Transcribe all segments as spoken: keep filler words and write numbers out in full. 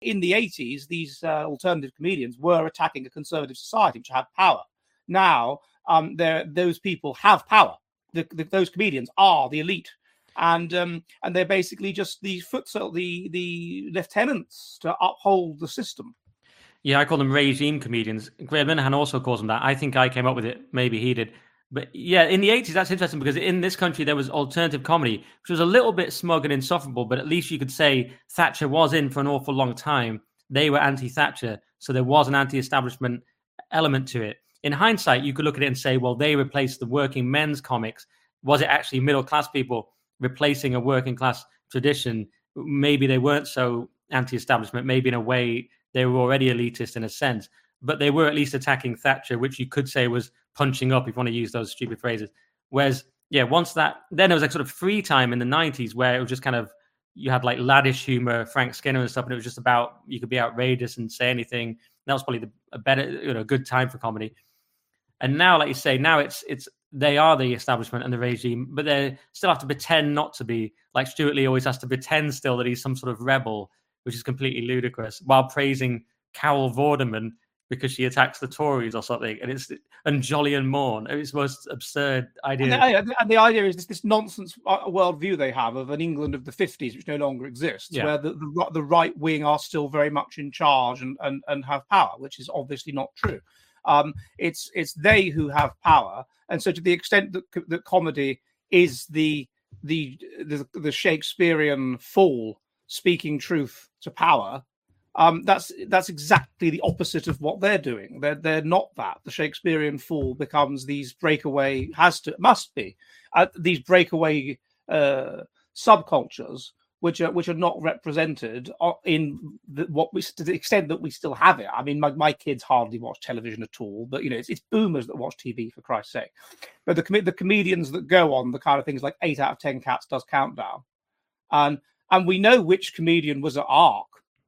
In the eighties, these uh, alternative comedians were attacking a conservative society which had power. Now, um, those people have power. The, the, those comedians are the elite. And um, and they're basically just the foot the the lieutenants to uphold the system. Yeah, I call them regime comedians. Graham Linehan also calls them that. I think I came up with it. Maybe he did. But yeah, in the eighties, that's interesting because in this country, there was alternative comedy, which was a little bit smug and insufferable, but at least you could say Thatcher was in for an awful long time. They were anti-Thatcher, so there was an anti-establishment element to it. In hindsight, you could look at it and say, well, they replaced the working men's comics. Was it actually middle-class people replacing a working-class tradition? Maybe they weren't so anti-establishment. Maybe in a way, they were already elitist in a sense. But they were at least attacking Thatcher, which you could say was punching up, if you want to use those stupid phrases. Whereas, yeah, once that, then there was like sort of free time in the nineties where it was just kind of, you had like laddish humor, Frank Skinner and stuff, and it was just about, you could be outrageous and say anything. That was probably the, a better, you know, good time for comedy. And now, like you say, now it's, it's, they are the establishment and the regime, but they still have to pretend not to be. Like Stuart Lee always has to pretend still that he's some sort of rebel, which is completely ludicrous, while praising Carol Vorderman because she attacks the Tories or something, and it's and Jolly and Morn. It's the most absurd idea. And the, and the idea is this, this nonsense worldview they have of an England of the fifties, which no longer exists, yeah. where the, the, the right wing are still very much in charge and, and, and have power, which is obviously not true. Um, it's it's they who have power, and so to the extent that that comedy is the the the, the Shakespearean fool speaking truth to power. Um, that's that's exactly the opposite of what they're doing. They're they're not that. The Shakespearean fool becomes these breakaway has to must be uh, these breakaway uh, subcultures which are which are not represented in the, what we to the extent that we still have it. I mean, my, my kids hardly watch television at all, but you know, it's, it's boomers that watch T V for Christ's sake. But the the comedians that go on the kind of things like eight out of ten cats does Countdown, and and we know which comedian was at ARC.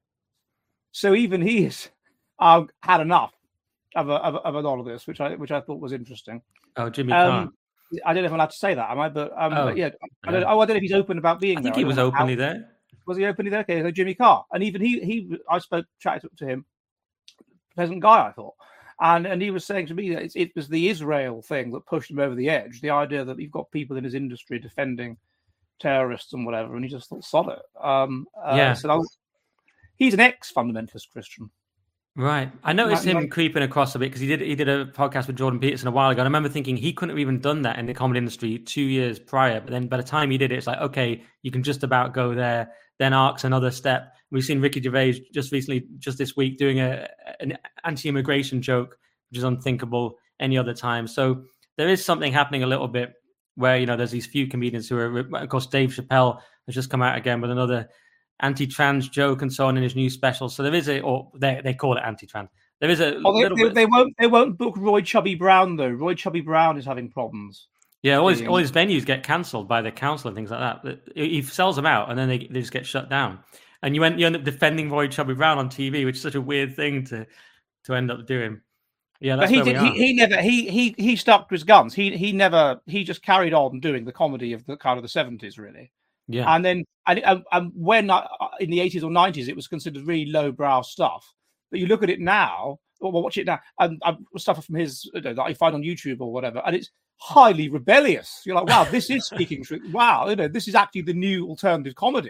So even he's uh, had enough of a, of, a, of a lot of this, which I which I thought was interesting. Oh, Jimmy um, Carr. I don't know if I'm allowed to say that, am I? But, um, oh, but yeah, I don't, oh, I don't know if he's open about being I there. think he was openly how, there. Was he openly there? Okay, so Jimmy Carr, and even he he I spoke chatted to him. Pleasant guy, I thought, and and he was saying to me that it, it was the Israel thing that pushed him over the edge. The idea that you've got people in his industry defending terrorists and whatever, and he just thought, sod it. Um, uh, yeah. So that was, he's an ex-fundamentalist Christian. Right. I noticed him creeping across a bit because he did he did a podcast with Jordan Peterson a while ago. And I remember thinking he couldn't have even done that in the comedy industry two years prior. But then by the time he did it, it's like, okay, you can just about go there. Then ARC's another step. We've seen Ricky Gervais just recently, just this week, doing a an anti-immigration joke, which is unthinkable any other time. So there is something happening a little bit where, you know, there's these few comedians who are, of course, Dave Chappelle has just come out again with another anti-trans joke and so on in his new special. So there is a, or they they call it anti-trans. There is a oh, little they, bit. They won't. They won't book Roy Chubby Brown though. Roy Chubby Brown is having problems. Yeah, all his all his venues get cancelled by the council and things like that. He sells them out and then they they just get shut down. And you end you end up defending Roy Chubby Brown on T V, which is such a weird thing to to end up doing. Yeah, that's but he where did. we He, are. he never. He he he stuck to his guns. He he never. He just carried on doing the comedy of the kind of the seventies, really. Yeah, and then and, and, and when uh, in the eighties or nineties it was considered really lowbrow stuff, but you look at it now, or watch it now, and, and stuff from his you know, that I find on YouTube or whatever, and it's highly rebellious. You're like, wow, this is speaking truth. Wow, you know, this is actually the new alternative comedy.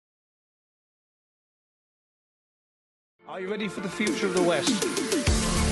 Are you ready for the future of the West?